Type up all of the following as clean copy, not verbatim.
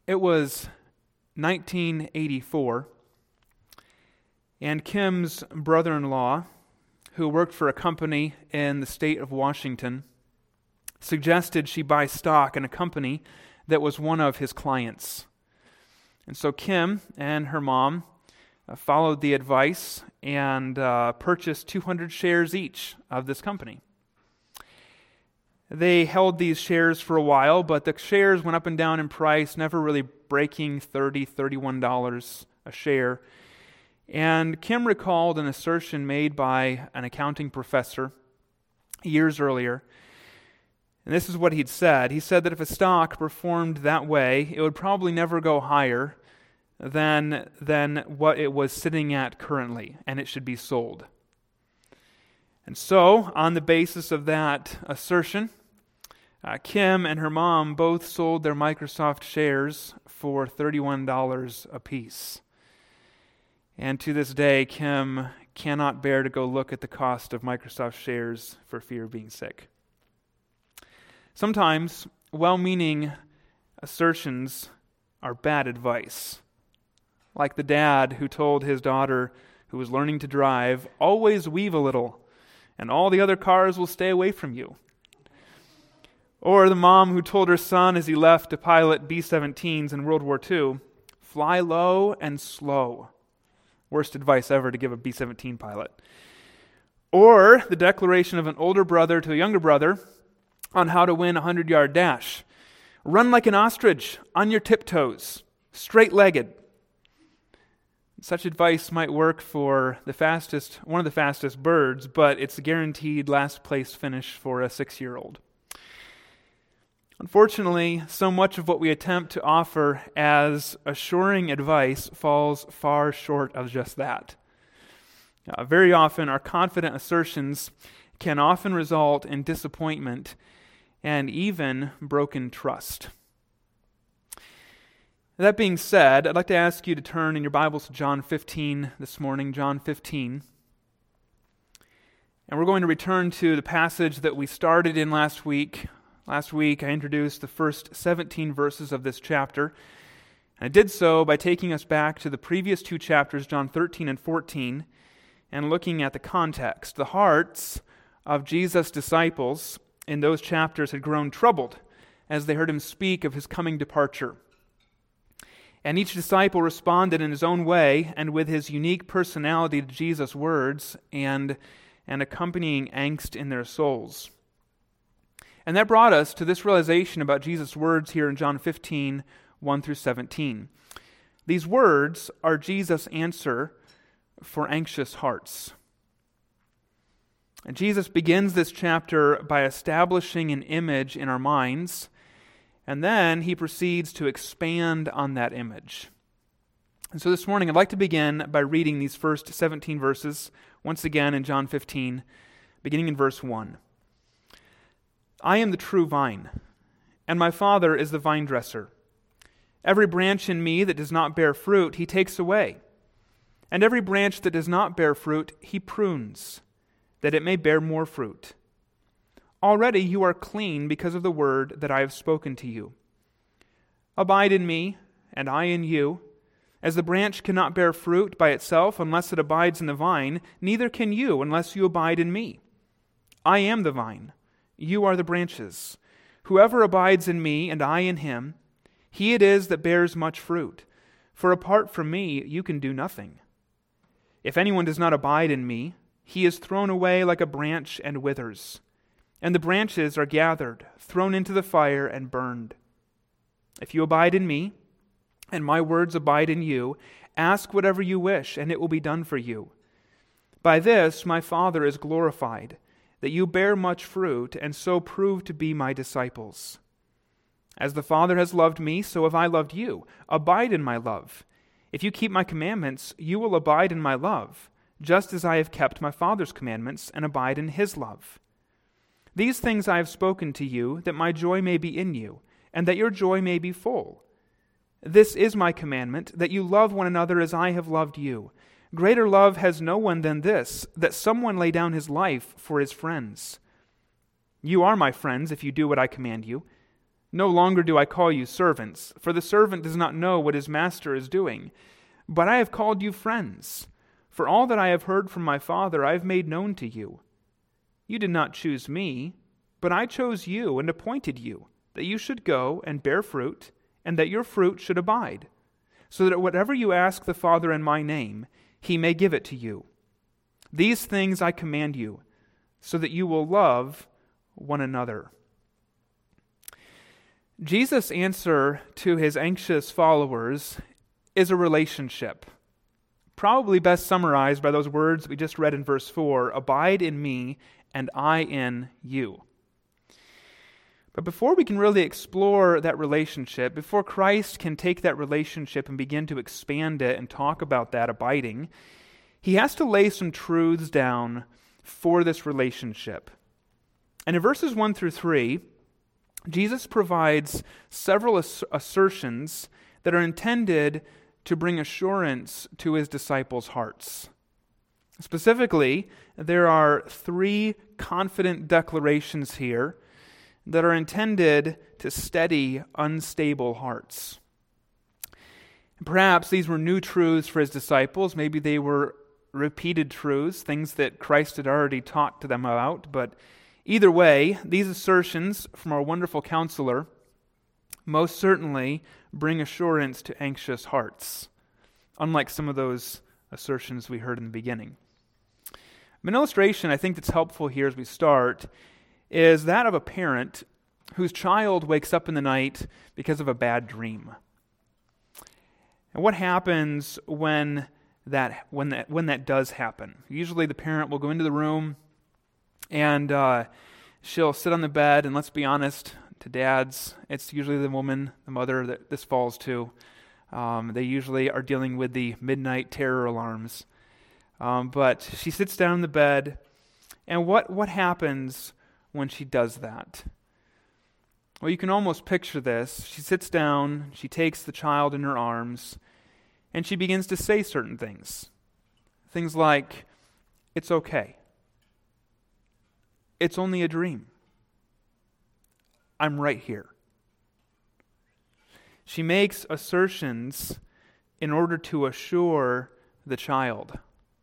It was 1984, and Kim's brother-in-law, who worked for a company in the state of Washington, suggested she buy stock in a company that was one of his clients. And so Kim and her mom followed the advice and purchased 200 shares each of this company. They held these shares for a while, but the shares went up and down in price, never really breaking $30, $31 a share. And Kim recalled an assertion made by an accounting professor years earlier. And this is what he'd said. He said that if a stock performed that way, it would probably never go higher than what it was sitting at currently, and it should be sold. And so, on the basis of that assertion, Kim and her mom both sold their Microsoft shares for $31 apiece. And to this day, Kim cannot bear to go look at the cost of Microsoft shares for fear of being sick. Sometimes, well-meaning assertions are bad advice. Like the dad who told his daughter who was learning to drive, always weave a little, and all the other cars will stay away from you. Or the mom who told her son as he left to pilot B-17s in World War II, fly low and slow. Worst advice ever to give a B-17 pilot. Or the declaration of an older brother to a younger brother on how to win a 100-yard dash. Run like an ostrich, on your tiptoes, straight-legged. Such advice might work for one of the fastest birds, but it's a guaranteed last place finish for a 6-year-old. Unfortunately, so much of what we attempt to offer as assuring advice falls far short of just that. Very often, our confident assertions can often result in disappointment and even broken trust. That being said, I'd like to ask you to turn in your Bibles to John 15 this morning, John 15. And we're going to return to the passage that we started in last week. Last week, I introduced the first 17 verses of this chapter. And I did so by taking us back to the previous two chapters, John 13 and 14, and looking at the context. The hearts of Jesus' disciples in those chapters had grown troubled as they heard him speak of his coming departure. And each disciple responded in his own way and with his unique personality to Jesus' words and accompanying angst in their souls. And that brought us to this realization about Jesus' words here in John 15, 1 through 17. These words are Jesus' answer for anxious hearts. And Jesus begins this chapter by establishing an image in our minds, and then he proceeds to expand on that image. And so this morning I'd like to begin by reading these first 17 verses, once again in John 15, beginning in verse 1. I am the true vine, and my Father is the vine dresser. Every branch in me that does not bear fruit, he takes away. And every branch that does not bear fruit, he prunes, that it may bear more fruit. Already you are clean because of the word that I have spoken to you. Abide in me, and I in you. As the branch cannot bear fruit by itself unless it abides in the vine, neither can you unless you abide in me. I am the vine, you are the branches. Whoever abides in me and I in him, he it is that bears much fruit. For apart from me you can do nothing. If anyone does not abide in me, he is thrown away like a branch and withers. And the branches are gathered, thrown into the fire, and burned. If you abide in me, and my words abide in you, ask whatever you wish, and it will be done for you. By this my Father is glorified, that you bear much fruit, and so prove to be my disciples. As the Father has loved me, so have I loved you. Abide in my love. If you keep my commandments, you will abide in my love, just as I have kept my Father's commandments and abide in his love. These things I have spoken to you, that my joy may be in you, and that your joy may be full. This is my commandment, that you love one another as I have loved you. Greater love has no one than this, that someone lay down his life for his friends. You are my friends if you do what I command you. No longer do I call you servants, for the servant does not know what his master is doing. But I have called you friends, for all that I have heard from my Father I have made known to you. You did not choose me, but I chose you and appointed you, that you should go and bear fruit, and that your fruit should abide, so that whatever you ask the Father in my name, he may give it to you. These things I command you, so that you will love one another." Jesus' answer to his anxious followers is a relationship, probably best summarized by those words that we just read in verse 4, "Abide in me, and I in you." But before we can really explore that relationship, before Christ can take that relationship and begin to expand it and talk about that abiding, he has to lay some truths down for this relationship. And in verses 1 through 3, Jesus provides several assertions that are intended to bring assurance to his disciples' hearts. Specifically, there are 3 confident declarations here that are intended to steady unstable hearts. Perhaps these were new truths for his disciples. Maybe they were repeated truths, things that Christ had already taught to them about. But either way, these assertions from our wonderful counselor most certainly bring assurance to anxious hearts, unlike some of those assertions we heard in the beginning. An illustration I think that's helpful here as we start is that of a parent whose child wakes up in the night because of a bad dream. And what happens when that does happen? Usually the parent will go into the room and she'll sit on the bed, and let's be honest, to dads, it's usually the woman, the mother, that this falls to. They usually are dealing with the midnight terror alarms. But she sits down in the bed, and what happens when she does that? Well, you can almost picture this. She sits down, she takes the child in her arms, and she begins to say certain things. Things like, "It's okay. It's only a dream. I'm right here." She makes assertions in order to assure the child.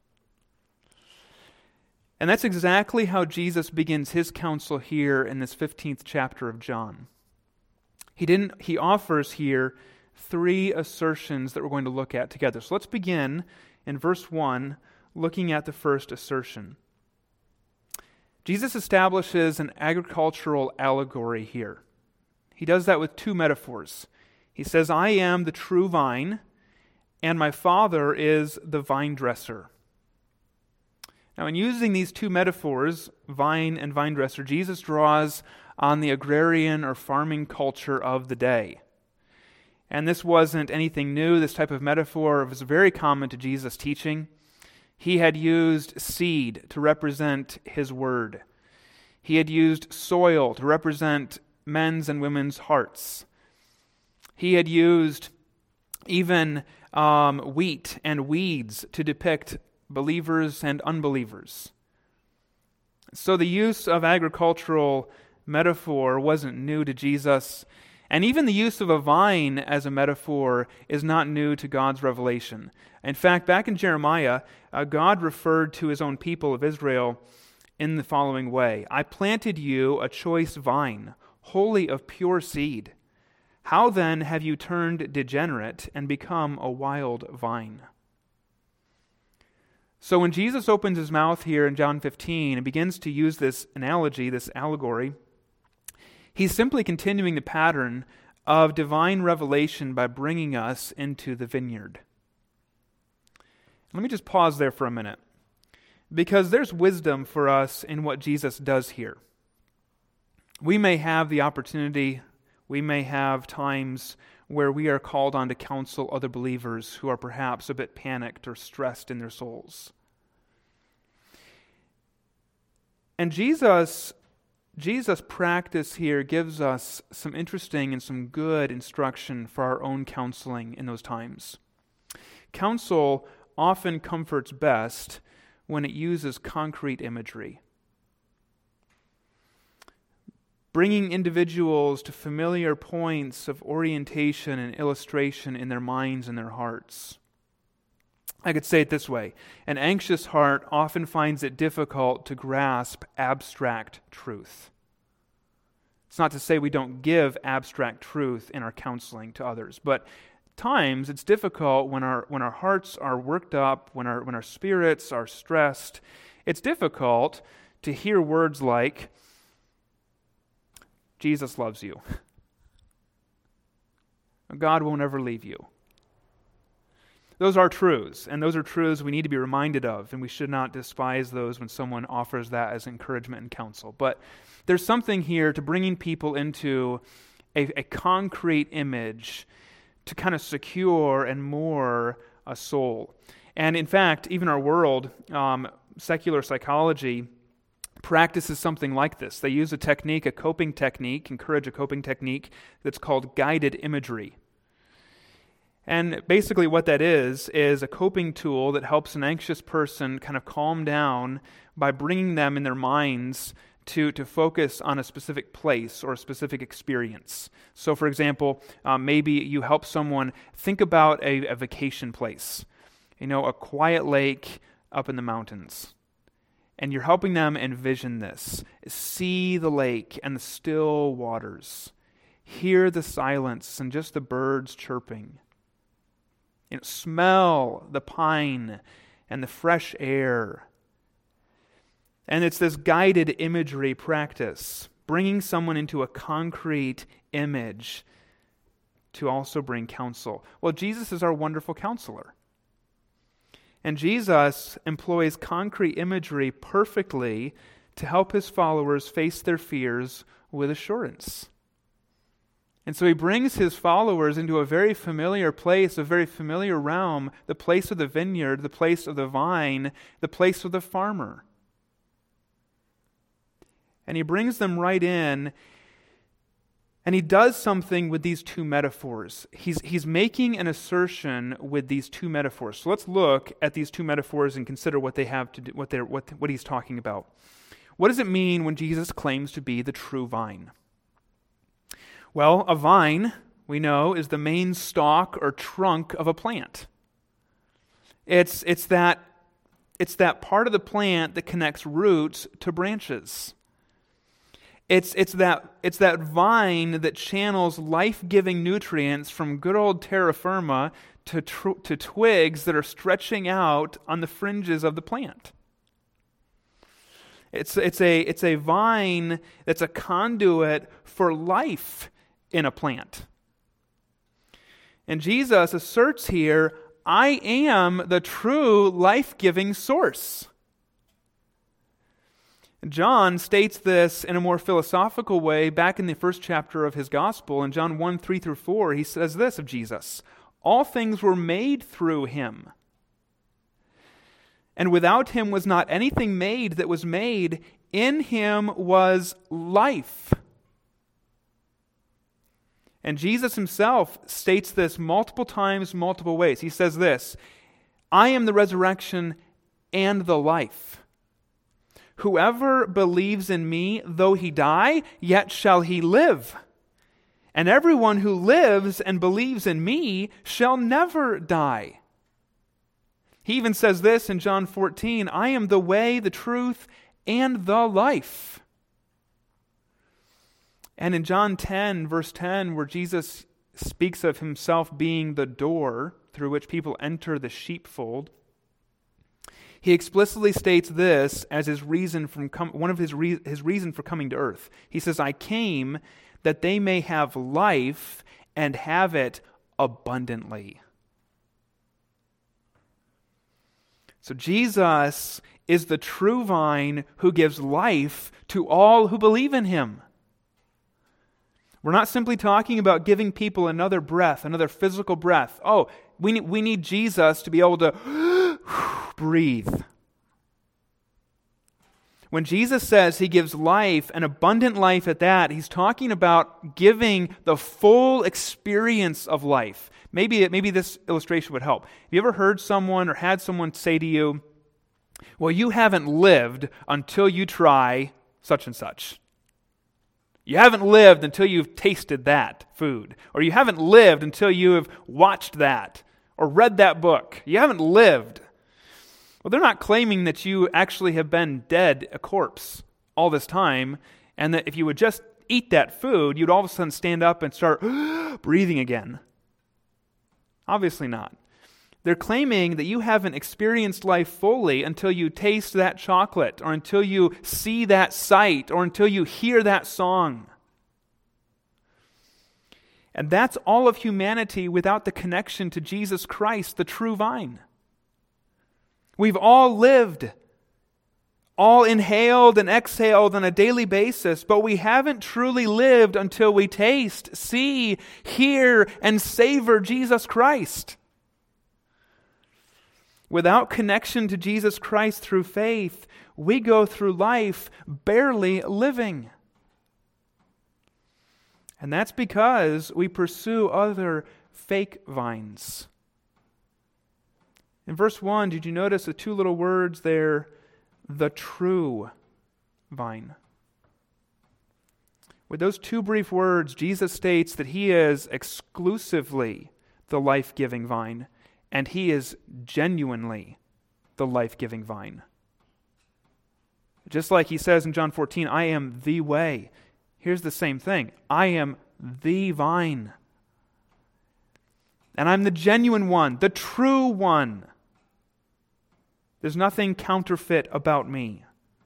And that's exactly how Jesus begins his counsel here in this 15th chapter of John. He offers here 3 assertions that we're going to look at together. So let's begin in verse 1, looking at the first assertion. Jesus establishes an agricultural allegory here. He does that with 2 metaphors. He says, "I am the true vine, and my Father is the vine dresser." Now, in using these 2 metaphors, vine and vine dresser, Jesus draws on the agrarian or farming culture of the day. And this wasn't anything new. This type of metaphor was very common to Jesus' teaching. He had used seed to represent his word. He had used soil to represent men's and women's hearts. He had used even wheat and weeds to depict believers and unbelievers. So the use of agricultural metaphor wasn't new to Jesus, and even the use of a vine as a metaphor is not new to God's revelation. In fact, back in Jeremiah, God referred to his own people of Israel in the following way: "I planted you a choice vine, wholly of pure seed. How then have you turned degenerate and become a wild vine?" So when Jesus opens his mouth here in John 15 and begins to use this analogy, this allegory, he's simply continuing the pattern of divine revelation by bringing us into the vineyard. Let me just pause there for a minute, because there's wisdom for us in what Jesus does here. We may have the opportunity, we may have times where we are called on to counsel other believers who are perhaps a bit panicked or stressed in their souls. And Jesus' practice here gives us some interesting and some good instruction for our own counseling in those times. Counsel often comforts best when it uses concrete imagery. bringing individuals to familiar points of orientation and illustration in their minds and their hearts. I could say it this way: an anxious heart often finds it difficult to grasp abstract truth. It's not to say we don't give abstract truth in our counseling to others, but times it's difficult when our hearts are worked up, when our spirits are stressed. It's difficult to hear words like, Jesus loves you. God will never leave you. Those are truths, and those are truths we need to be reminded of, and we should not despise those when someone offers that as encouragement and counsel. But there's something here to bringing people into a concrete image to kind of secure and moor a soul. And in fact, even our world, secular psychology, practices something like this. They use a coping technique, encourage a coping technique that's called guided imagery. And basically what that is a coping tool that helps an anxious person kind of calm down by bringing them in their minds to focus on a specific place or a specific experience. So for example, maybe you help someone think about a vacation place, a quiet lake up in the mountains. And you're helping them envision this. See the lake and the still waters. Hear the silence and just the birds chirping. Smell the pine and the fresh air. And it's this guided imagery practice, bringing someone into a concrete image to also bring counsel. Well, Jesus is our wonderful counselor. And Jesus employs concrete imagery perfectly to help his followers face their fears with assurance. And so he brings his followers into a very familiar place, a very familiar realm, the place of the vineyard, the place of the vine, the place of the farmer. And he brings them right in, and he does something with these two metaphors. He's making an assertion with these two metaphors. So let's look at these two metaphors and consider what they have to do, what he's talking about. What does it mean when Jesus claims to be the true vine? Well, a vine, we know, is the main stalk or trunk of a plant. It's that part of the plant that connects roots to branches. It's that vine that channels life-giving nutrients from good old terra firma to twigs that are stretching out on the fringes of the plant. It's a vine that's a conduit for life in a plant. And Jesus asserts here, I am the true life-giving source. John states this in a more philosophical way back in the first chapter of his gospel. In John 1:3-4, he says this of Jesus, all things were made through him. And without him was not anything made that was made. In him was life. And Jesus himself states this multiple times, multiple ways. He says this, I am the resurrection and the life. Whoever believes in me, though he die, yet shall he live. And everyone who lives and believes in me shall never die. He even says this in John 14, I am the way, the truth, and the life. And in John 10, verse 10, where Jesus speaks of himself being the door through which people enter the sheepfold, he explicitly states this as his reason his reason for coming to earth. He says, I came that they may have life and have it abundantly. So Jesus is the true vine who gives life to all who believe in him. We're not simply talking about giving people another breath, another physical breath. Oh, we need Jesus to be able to breathe. When Jesus says he gives life, an abundant life at that, he's talking about giving the full experience of life. Maybe this illustration would help. Have you ever heard someone or had someone say to you, well, you haven't lived until you try such and such? You haven't lived until you've tasted that food. Or you haven't lived until you have watched that or read that book. You haven't lived. Well, they're not claiming that you actually have been dead, a corpse, all this time, and that if you would just eat that food, you'd all of a sudden stand up and start breathing again. Obviously not. They're claiming that you haven't experienced life fully until you taste that chocolate, or until you see that sight, or until you hear that song. And that's all of humanity without the connection to Jesus Christ, the true vine. We've all lived, all inhaled and exhaled on a daily basis, but we haven't truly lived until we taste, see, hear, and savor Jesus Christ. Without connection to Jesus Christ through faith, we go through life barely living. And that's because we pursue other fake vines. In verse 1, did you notice the two little words there? The true vine. With those two brief words, Jesus states that He is exclusively the life-giving vine, and He is genuinely the life-giving vine. Just like He says in John 14, I am the way. Here's the same thing. I am the vine. And I'm the genuine one, the true one. There's nothing counterfeit about me.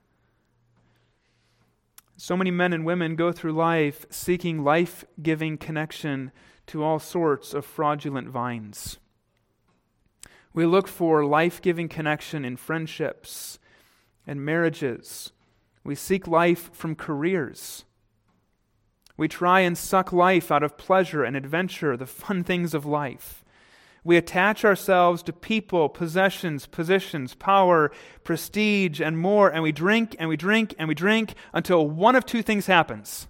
So many men and women go through life seeking life-giving connection to all sorts of fraudulent vines. We look for life-giving connection in friendships and marriages. We seek life from careers. We try and suck life out of pleasure and adventure, the fun things of life. We attach ourselves to people, possessions, positions, power, prestige, and more, and we drink and we drink and we drink until one of two things happens.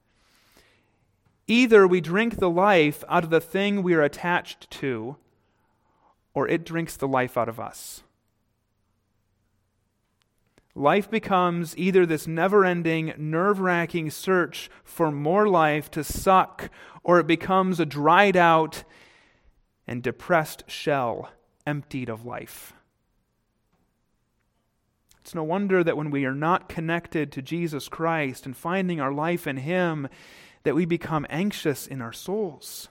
Either we drink the life out of the thing we are attached to, or it drinks the life out of us. Life becomes either this never-ending, nerve-wracking search for more life to suck, or it becomes a dried out and depressed shell emptied of life. It's no wonder that when we are not connected to Jesus Christ and finding our life in Him, that we become anxious in our souls.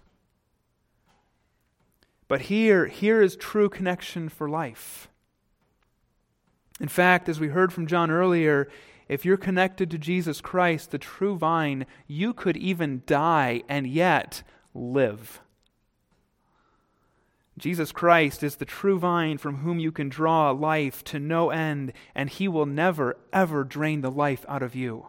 But here is true connection for life. In fact, as we heard from John earlier, if you're connected to Jesus Christ, the true vine, you could even die and yet live. Jesus Christ is the true vine from whom you can draw life to no end, and He will never, ever drain the life out of you.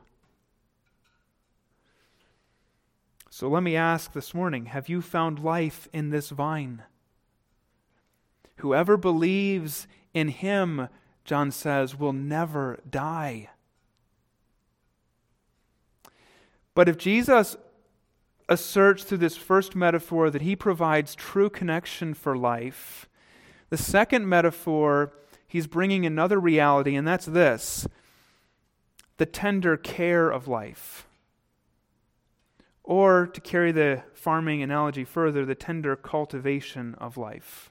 So let me ask this morning, have you found life in this vine? Whoever believes in Him, John says, will never die. But if Jesus asserts through this first metaphor that He provides true connection for life, the second metaphor, He's bringing another reality, and that's this: the tender care of life. Or, to carry the farming analogy further, the tender cultivation of life.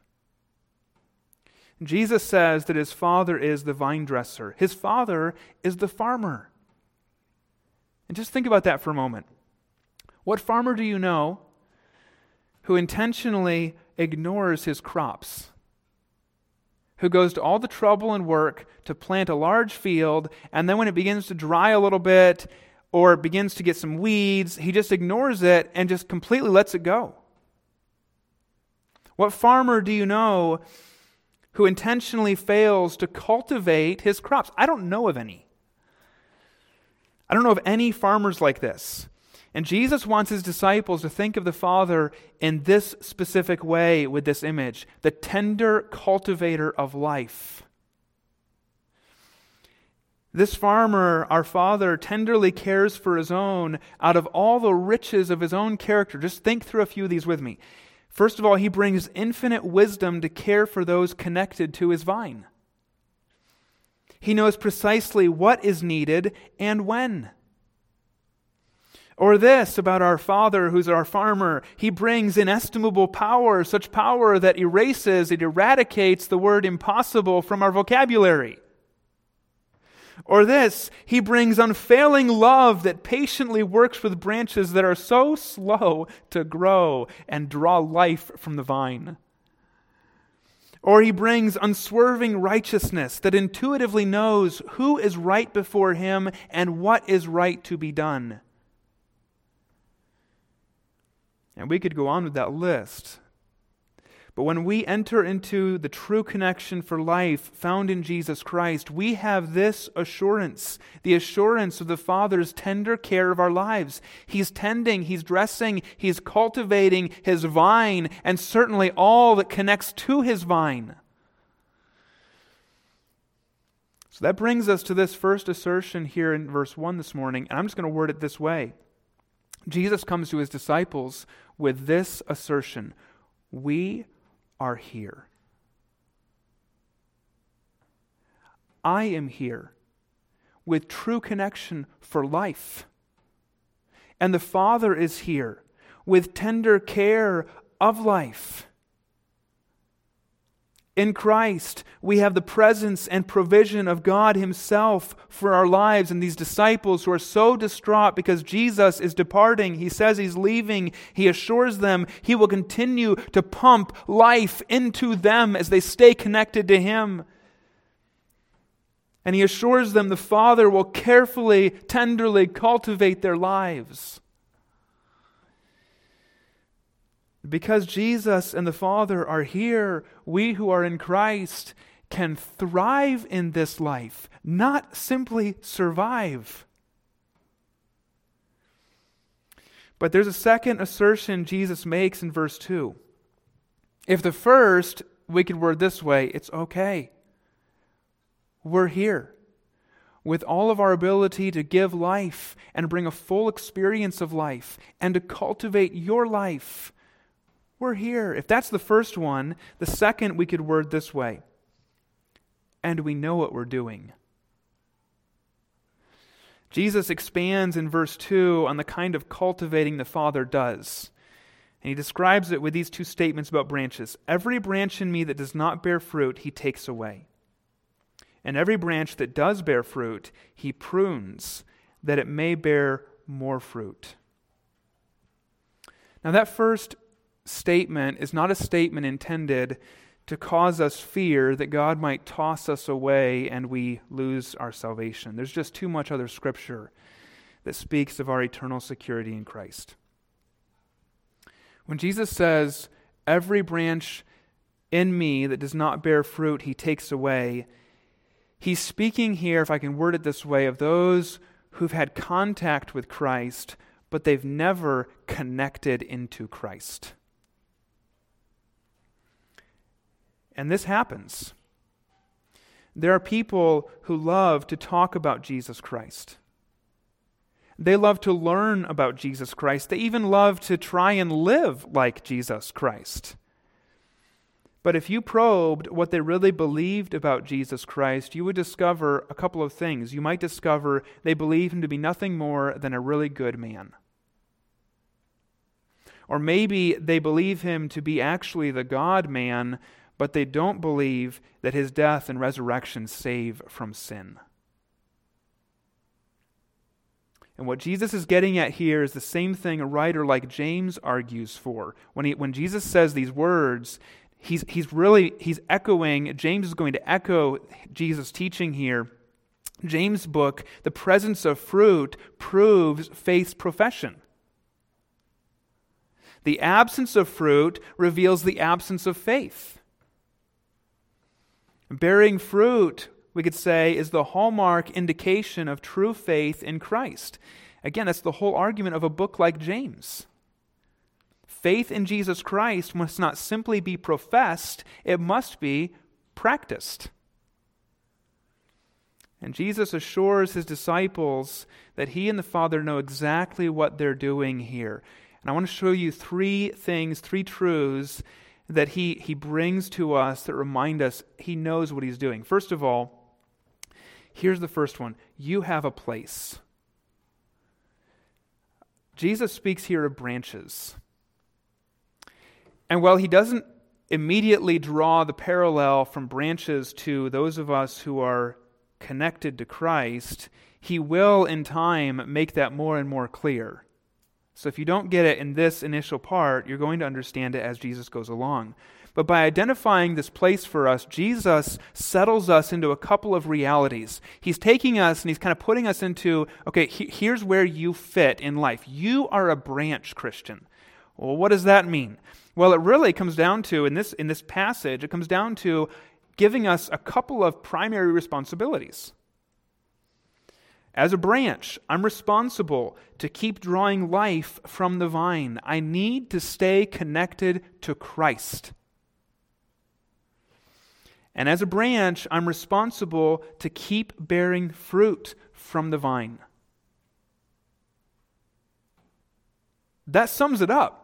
Jesus says that His Father is the vine dresser. His Father is the farmer. And just think about that for a moment. What farmer do you know who intentionally ignores his crops? Who goes to all the trouble and work to plant a large field, and then when it begins to dry a little bit or begins to get some weeds, he just ignores it and just completely lets it go? What farmer do you know who intentionally fails to cultivate his crops? I don't know of any. I don't know of any farmers like this. And Jesus wants His disciples to think of the Father in this specific way with this image: the tender cultivator of life. This farmer, our Father, tenderly cares for His own out of all the riches of His own character. Just think through a few of these with me. First of all, He brings infinite wisdom to care for those connected to His vine. He knows precisely what is needed and when. Or this about our Father who's our farmer. He brings inestimable power, such power that it eradicates the word impossible from our vocabulary. Or this, He brings unfailing love that patiently works with branches that are so slow to grow and draw life from the vine. Or He brings unswerving righteousness that intuitively knows who is right before Him and what is right to be done. And we could go on with that list. But when we enter into the true connection for life found in Jesus Christ, we have this assurance, the assurance of the Father's tender care of our lives. He's tending, He's dressing, He's cultivating His vine, and certainly all that connects to His vine. So that brings us to this first assertion here in verse 1 this morning, and I'm just going to word it this way. Jesus comes to His disciples with this assertion: we are here. I am here with true connection for life. And the Father is here with tender care of life. In Christ, we have the presence and provision of God Himself for our lives. And these disciples who are so distraught because Jesus is departing, He says He's leaving, He assures them He will continue to pump life into them as they stay connected to Him. And He assures them the Father will carefully, tenderly cultivate their lives. Because Jesus and the Father are here, we who are in Christ can thrive in this life, not simply survive. But there's a second assertion Jesus makes in verse 2. If the first, we could word this way, it's okay. We're here with all of our ability to give life and bring a full experience of life and to cultivate your life. We're here. If that's the first one, the second we could word this way: and we know what we're doing. Jesus expands in verse 2 on the kind of cultivating the Father does. And He describes it with these two statements about branches. Every branch in me that does not bear fruit, He takes away. And every branch that does bear fruit, He prunes, that it may bear more fruit. Now that first statement is not a statement intended to cause us fear that God might toss us away and we lose our salvation. There's just too much other scripture that speaks of our eternal security in Christ. When Jesus says, every branch in me that does not bear fruit, He takes away, He's speaking here, if I can word it this way, of those who've had contact with Christ, but they've never connected into Christ. And this happens. There are people who love to talk about Jesus Christ. They love to learn about Jesus Christ. They even love to try and live like Jesus Christ. But if you probed what they really believed about Jesus Christ, you would discover a couple of things. You might discover they believe Him to be nothing more than a really good man. Or maybe they believe Him to be actually the God-man, but they don't believe that His death and resurrection save from sin. And what Jesus is getting at here is the same thing a writer like James argues for. When Jesus says these words, he's echoing, James is going to echo Jesus' teaching here. James' book, The Presence of Fruit, proves faith's profession. The absence of fruit reveals the absence of faith. Bearing fruit, we could say, is the hallmark indication of true faith in Christ. Again, that's the whole argument of a book like James. Faith in Jesus Christ must not simply be professed, it must be practiced. And Jesus assures His disciples that He and the Father know exactly what they're doing here. And I want to show you three truths that He brings to us that remind us He knows what He's doing. First of all, here's the first one. You have a place. Jesus speaks here of branches. And while he doesn't immediately draw the parallel from branches to those of us who are connected to Christ, he will in time make that more and more clear. So if you don't get it in this initial part, you're going to understand it as Jesus goes along. But by identifying this place for us, Jesus settles us into a couple of realities. He's taking us and he's kind of putting us into, okay, here's where you fit in life. You are a branch Christian. Well, what does that mean? Well, it really comes down to, in this passage, it comes down to giving us a couple of primary responsibilities. As a branch, I'm responsible to keep drawing life from the vine. I need to stay connected to Christ. And as a branch, I'm responsible to keep bearing fruit from the vine. That sums it up.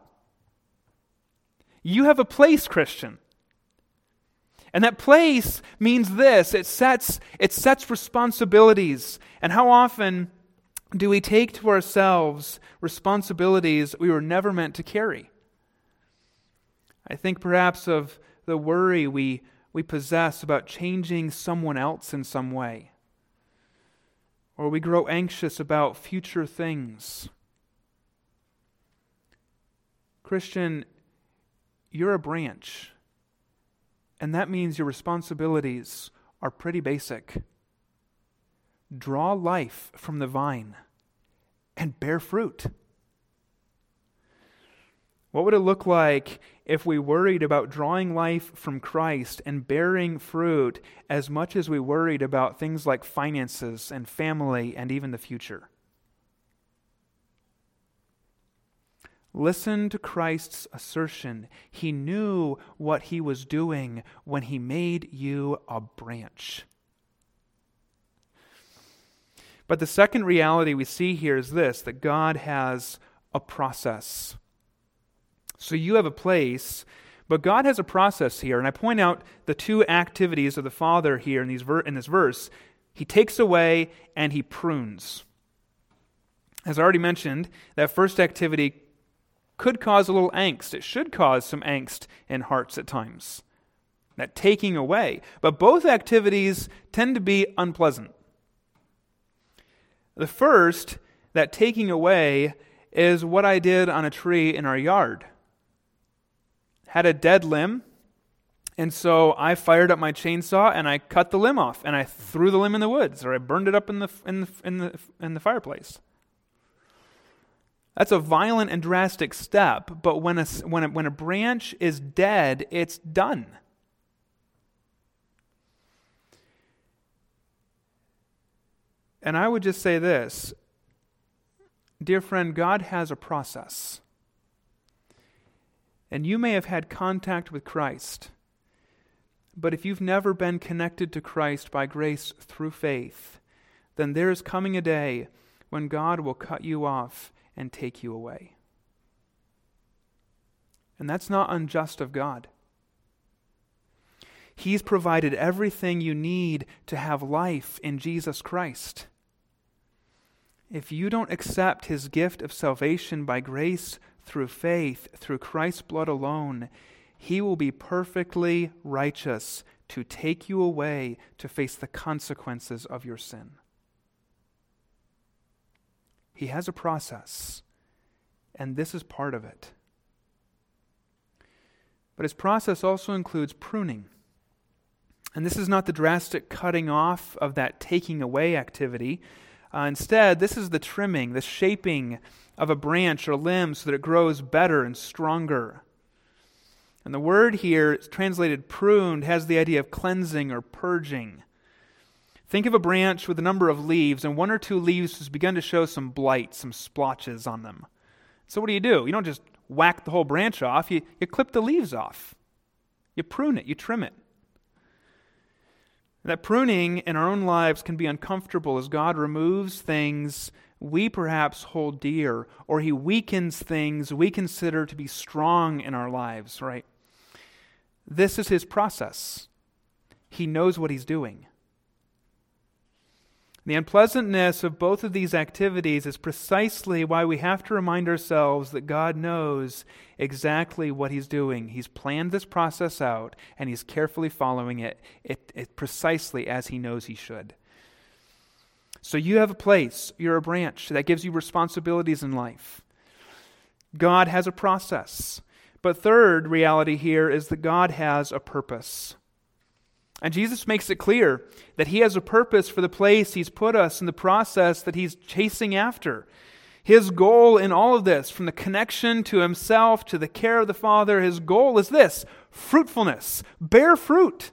You have a place, Christian. And that place means this, it sets responsibilities. And how often do we take to ourselves responsibilities we were never meant to carry? I think perhaps of the worry we possess about changing someone else in some way. Or we grow anxious about future things. Christian, you're a branch. And that means your responsibilities are pretty basic. Draw life from the vine and bear fruit. What would it look like if we worried about drawing life from Christ and bearing fruit as much as we worried about things like finances and family and even the future? Listen to Christ's assertion. He knew what he was doing when he made you a branch. But the second reality we see here is this, that God has a process. So you have a place, but God has a process here. And I point out the two activities of the Father here in this verse. He takes away and he prunes. As I already mentioned, that first activity could cause a little angst. It should cause some angst in hearts at times. That taking away. But both activities tend to be unpleasant. The first, that taking away, is what I did on a tree in our yard. Had a dead limb, and so I fired up my chainsaw and I cut the limb off and I threw the limb in the woods, or I burned it up in the fireplace. That's a violent and drastic step, but when a branch is dead, it's done. And I would just say this, dear friend, God has a process. And you may have had contact with Christ, but if you've never been connected to Christ by grace through faith, then there is coming a day when God will cut you off and take you away. And that's not unjust of God. He's provided everything you need to have life in Jesus Christ. If you don't accept His gift of salvation by grace through faith, through Christ's blood alone, He will be perfectly righteous to take you away to face the consequences of your sin. He has a process, and this is part of it. But His process also includes pruning. And this is not the drastic cutting off of that taking away activity. Instead, this is the trimming, the shaping of a branch or limb so that it grows better and stronger. And the word here, translated pruned, has the idea of cleansing or purging. Think of a branch with a number of leaves, and one or two leaves has begun to show some blight, some splotches on them. So what do? You don't just whack the whole branch off. You clip the leaves off. You prune it. You trim it. That pruning in our own lives can be uncomfortable as God removes things we perhaps hold dear, or He weakens things we consider to be strong in our lives, right? This is His process. He knows what He's doing. The unpleasantness of both of these activities is precisely why we have to remind ourselves that God knows exactly what He's doing. He's planned this process out, and He's carefully following it precisely as He knows He should. So you have a place, you're a branch, that gives you responsibilities in life. God has a process. But third reality here is that God has a purpose. And Jesus makes it clear that He has a purpose for the place He's put us and the process that He's chasing after. His goal in all of this, from the connection to Himself to the care of the Father, His goal is this: fruitfulness. Bear fruit.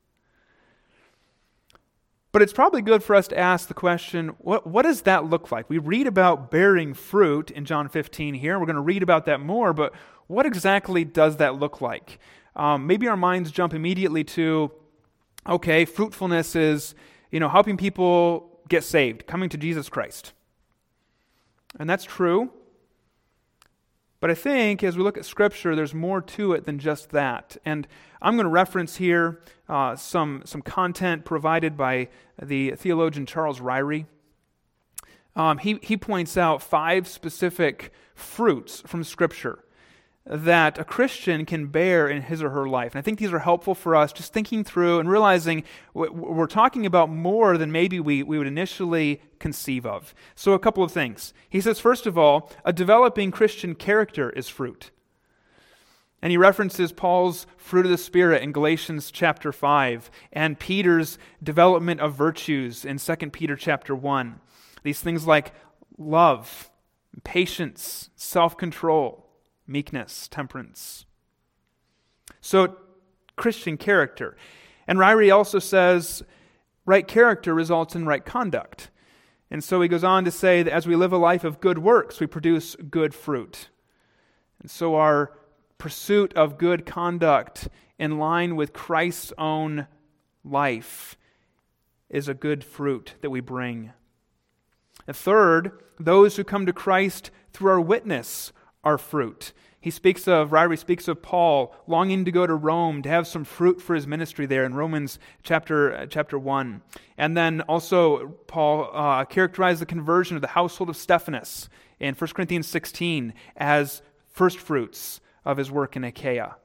But it's probably good for us to ask the question, what does that look like? We read about bearing fruit in John 15 here. We're going to read about that more, but what exactly does that look like? Maybe our minds jump immediately to, okay, fruitfulness is, helping people get saved, coming to Jesus Christ. And that's true. But I think as we look at Scripture, there's more to it than just that. And I'm going to reference here some content provided by the theologian Charles Ryrie. He points out 5 specific fruits from Scripture that a Christian can bear in his or her life. And I think these are helpful for us just thinking through and realizing we're talking about more than maybe we would initially conceive of. So a couple of things. He says, first of all, a developing Christian character is fruit. And he references Paul's fruit of the Spirit in Galatians chapter 5 and Peter's development of virtues in 2 Peter chapter 1. These things like love, patience, self-control, meekness, temperance. So, Christian character. And Ryrie also says, right character results in right conduct. And so he goes on to say that as we live a life of good works, we produce good fruit. And so our pursuit of good conduct in line with Christ's own life is a good fruit that we bring. And third, those who come to Christ through our witness are fruit. Ryrie speaks of Paul longing to go to Rome to have some fruit for his ministry there in Romans chapter 1. And then also Paul characterized the conversion of the household of Stephanas in 1 Corinthians 16 as first fruits of his work in Achaia.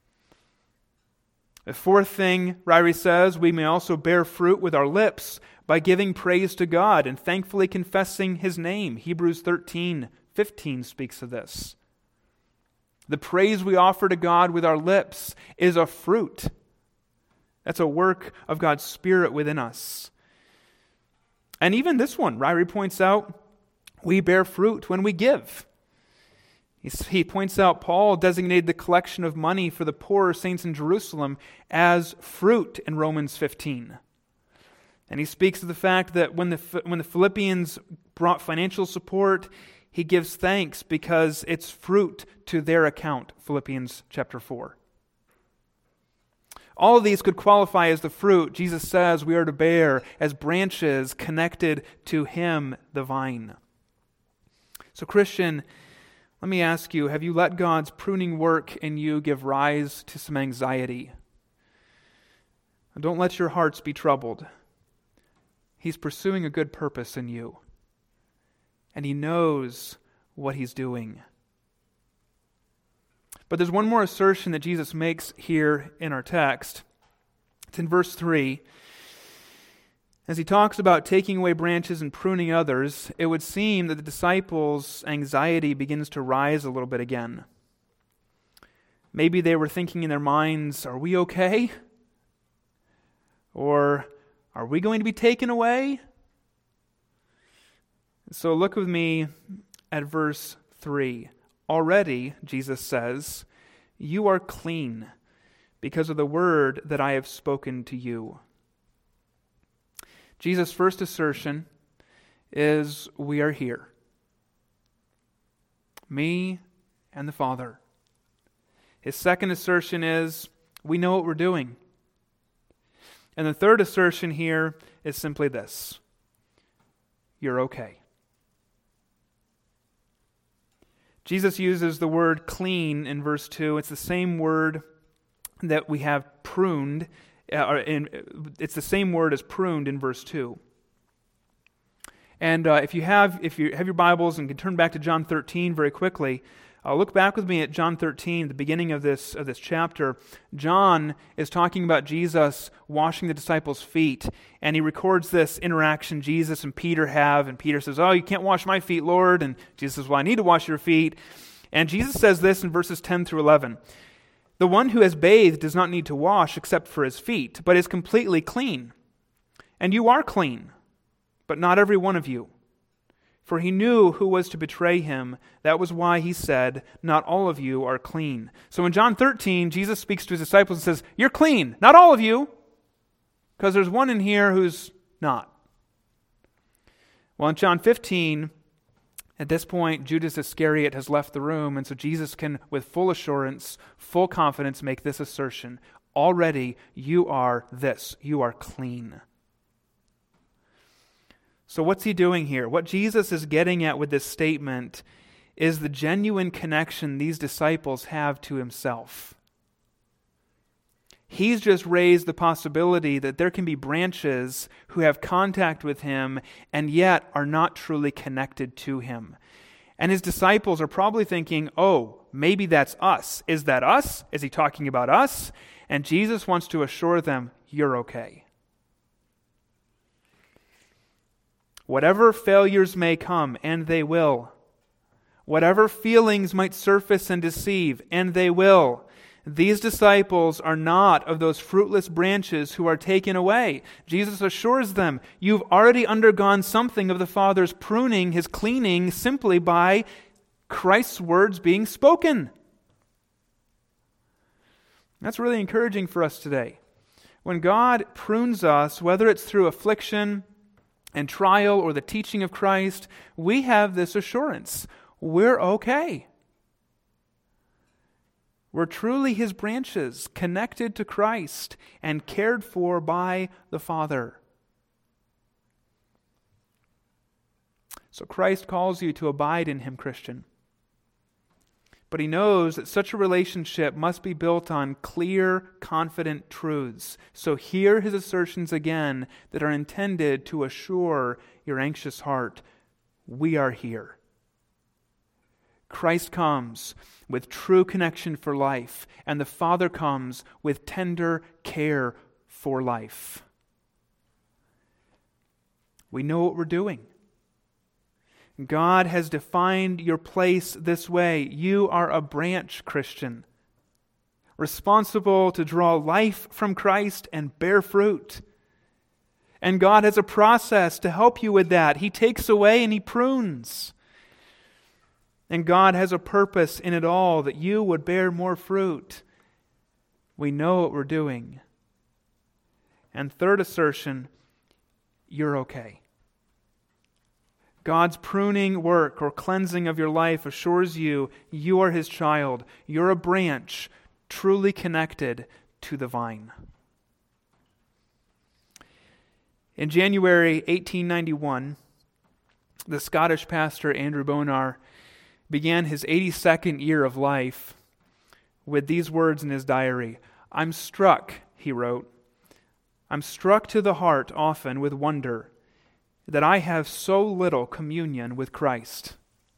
The fourth thing, Ryrie says, we may also bear fruit with our lips by giving praise to God and thankfully confessing His name. Hebrews 13:15 speaks of this. The praise we offer to God with our lips is a fruit. That's a work of God's Spirit within us. And even this one, Ryrie points out, we bear fruit when we give. He points out Paul designated the collection of money for the poorer saints in Jerusalem as fruit in Romans 15. And he speaks of the fact that when the Philippians brought financial support, he gives thanks because it's fruit to their account, Philippians chapter 4. All of these could qualify as the fruit Jesus says we are to bear as branches connected to Him, the vine. So Christian, let me ask you, have you let God's pruning work in you give rise to some anxiety? Don't let your hearts be troubled. He's pursuing a good purpose in you. And He knows what He's doing. But there's one more assertion that Jesus makes here in our text. It's in verse 3. As He talks about taking away branches and pruning others, it would seem that the disciples' anxiety begins to rise a little bit again. Maybe they were thinking in their minds, are we okay? Or are we going to be taken away? So look with me at verse 3. Already, Jesus says, you are clean because of the word that I have spoken to you. Jesus' first assertion is we are here. Me and the Father. His second assertion is we know what we're doing. And the third assertion here is simply this. You're okay. Jesus uses the word clean in verse 2. It's the same word that we have pruned. It's the same word as pruned in verse 2. And if you have your Bibles and can turn back to John 13 very quickly, look back with me at John 13, the beginning of this chapter. John is talking about Jesus washing the disciples' feet, and he records this interaction Jesus and Peter have, and Peter says, "Oh, you can't wash my feet, Lord." And Jesus says, "Well, I need to wash your feet." And Jesus says this in verses 10 through 11. "The one who has bathed does not need to wash except for his feet, but is completely clean. And you are clean, but not every one of you. For he knew who was to betray him. That was why he said, 'Not all of you are clean.'" So in John 13, Jesus speaks to his disciples and says, "You're clean, not all of you, because there's one in here who's not." Well, in John 15, at this point, Judas Iscariot has left the room, and so Jesus can, with full assurance, full confidence, make this assertion: "Already you are this, you are clean." So what's he doing here? What Jesus is getting at with this statement is the genuine connection these disciples have to himself. He's just raised the possibility that there can be branches who have contact with him and yet are not truly connected to him. And his disciples are probably thinking, "Oh, maybe that's us. Is that us? Is he talking about us?" And Jesus wants to assure them, "You're okay. Whatever failures may come, and they will. Whatever feelings might surface and deceive, and they will. These disciples are not of those fruitless branches who are taken away." Jesus assures them, you've already undergone something of the Father's pruning, his cleaning, simply by Christ's words being spoken. That's really encouraging for us today. When God prunes us, whether it's through affliction and trial or the teaching of Christ, we have this assurance: we're okay. We're truly his branches, connected to Christ and cared for by the Father. So Christ calls you to abide in him, Christian. But he knows that such a relationship must be built on clear, confident truths. So hear his assertions again that are intended to assure your anxious heart: we are here. Christ comes with true connection for life, and the Father comes with tender care for life. We know what we're doing. God has defined your place this way. You are a branch, Christian, responsible to draw life from Christ and bear fruit. And God has a process to help you with that. He takes away and he prunes. And God has a purpose in it all, that you would bear more fruit. We know what we're doing. And third assertion, you're okay. God's pruning work or cleansing of your life assures you you are his child. You're a branch truly connected to the vine. In January 1891, the Scottish pastor Andrew Bonar began his 82nd year of life with these words in his diary. "I'm struck," he wrote, "I'm struck to the heart often with wonder that I have so little communion with Christ."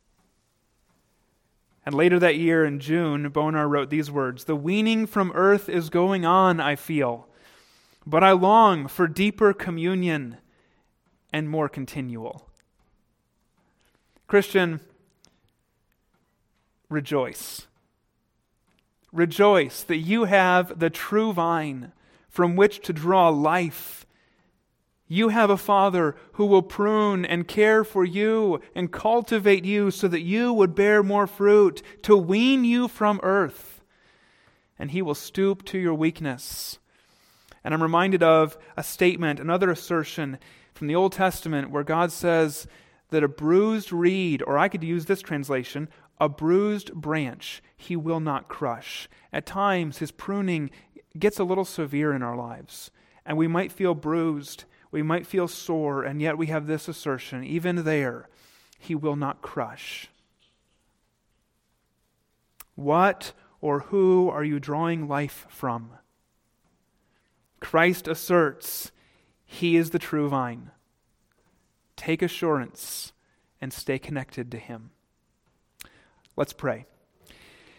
And later that year in June, Bonar wrote these words: "The weaning from earth is going on, I feel, but I long for deeper communion and more continual." Christian, rejoice. Rejoice that you have the true vine from which to draw life. You have a Father who will prune and care for you and cultivate you so that you would bear more fruit, to wean you from earth. And he will stoop to your weakness. And I'm reminded of a statement, another assertion from the Old Testament where God says that a bruised reed, or I could use this translation, a bruised branch, he will not crush. At times, his pruning gets a little severe in our lives, and we might feel bruised, we might feel sore, and yet we have this assertion: even there, he will not crush. What or who are you drawing life from? Christ asserts he is the true vine. take assurance, and stay connected to Him. Let's pray.